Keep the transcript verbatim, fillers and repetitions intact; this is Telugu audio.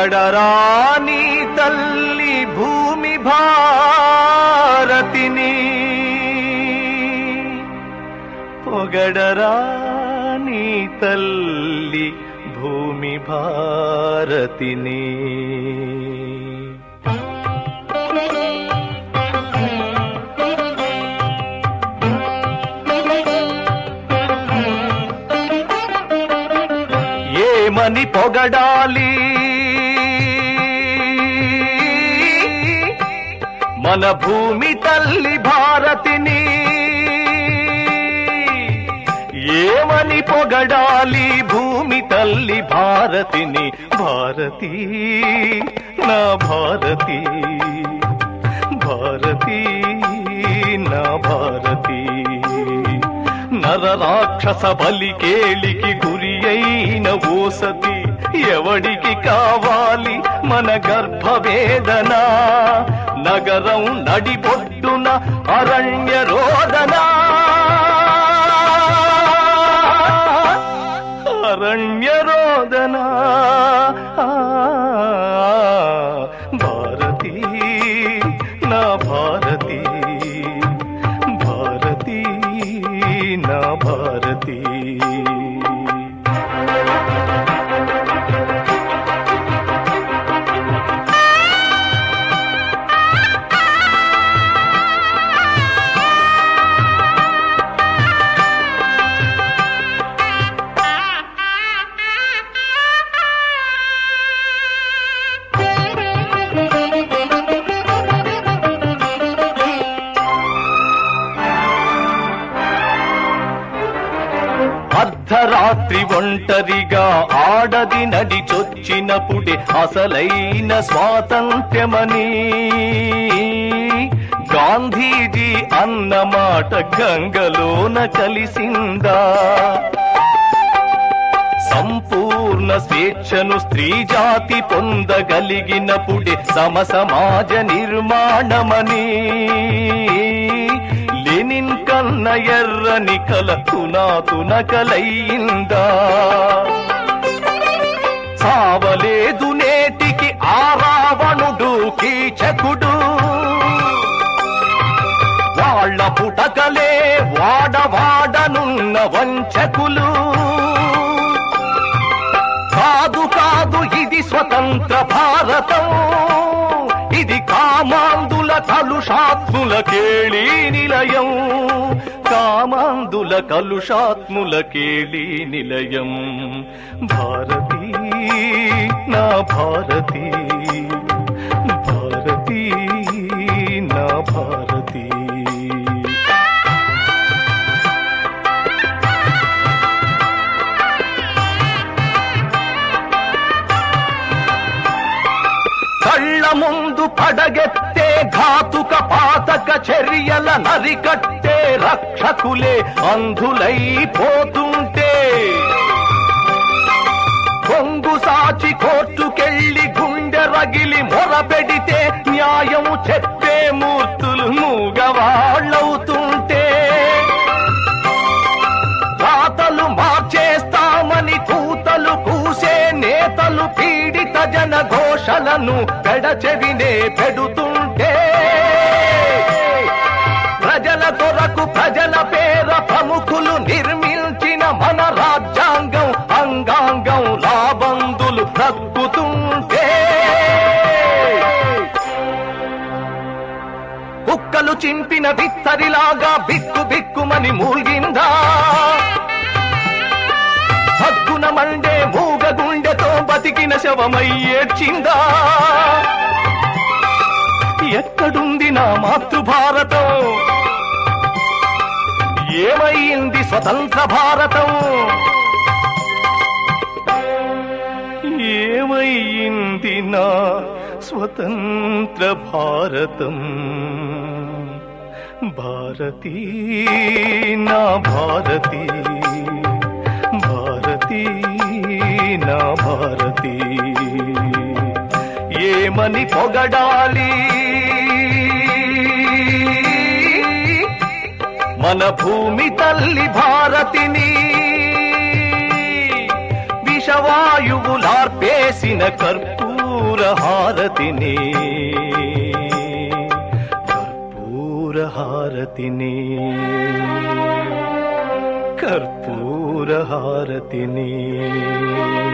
పొగడరాని తల్లి భూమి భారతిని, పొగడరాని తల్లి భూమి భారతిని. ఏమని పొగడాలి మన భూమి తల్లి భారతిని, ఏమని పొగడాలి భూమి తల్లి భారతిని. భారతి నా భారతి, భారతి నా భారతి. నర రాక్షస బలికేళికి గురి అయిన ఓ సతి, ఎవడికి కావాలి మన గర్భవేదన. నగరం నడిబొడ్డున అరణ్య రోదన, అరణ్య రోదన. భారతి నా భారతి, భారతి నా భారతి. అర్ధరాత్రి ఒంటరిగా ఆడది నడిచొచ్చినప్పుడే అసలైన స్వాతంత్ర్యమని గాంధీజీ అన్నమాట గంగలోన కలిసిందా. సంపూర్ణ స్వేచ్ఛను స్త్రీ జాతి పొందగలిగినప్పుడే సమ సమాజ నిర్మాణమని లెనిన్ కన్న ఎర్రని కల తునాతునకలయిందా. సావలేదు నేటికి ఆ రావణుడు కీచకుడు, వాళ్ళ పుటకలే వాడవాడనున్న వంచకులు. కాదు కాదు ఇది స్వతంత్ర భారతం, ఇది కామాందుల కలుషాత్ముల కేళీ నిలయం, కామాందుల కలుషాత్ముల కేళీ నిలయం. భారతి నా భారతి, భారతి నా భారతి. కళ్ళ ముందు పడగెత్తే ఘాతుక పాతక చర్యల నరికట్టే రక్షకులే అంధులైపోతుంటే, కొంగు సాచి కోర్టుకెళ్ళి గుండె రగిలి మొరపెడితే న్యాయము చెప్పే మూర్తులు మూగవాళ్ళవుతుంటే, రాతలు మార్చేస్తామని కూతలు కూసే నేతలు పీడిత జన ఘోషలను పెడచెవినే పెడుతుంటే, ప్రజల కొరకు ప్రజల పేర ప్రముఖులు నిర్మించిన మన రాజ్యాంగం అంగాంగం లాబందులు దక్కుతుంటే, కుక్కలు చింపిన బిత్తరిలాగా బిక్కు బిక్కుమని మూల్గిందా. హద్దున మండే మూగ గుండెతో బతికిన శవమై ఏడ్చిందా. ఎక్కడుంది నా మాతృభారతం, ఏమైంది స్వతంత్ర భారతం, ఏమైంది నా స్వతంత్ర భారతం. భారతి నా భారతి, భారతి నా భారతి. ఏమని పొగడాలి మన భూమి తల్లి భారతిని, విషవాయువులార్పేసిన కర్పూర కర్పూర హారతిని కర్పూర హారతిని కర్పూర హారతిని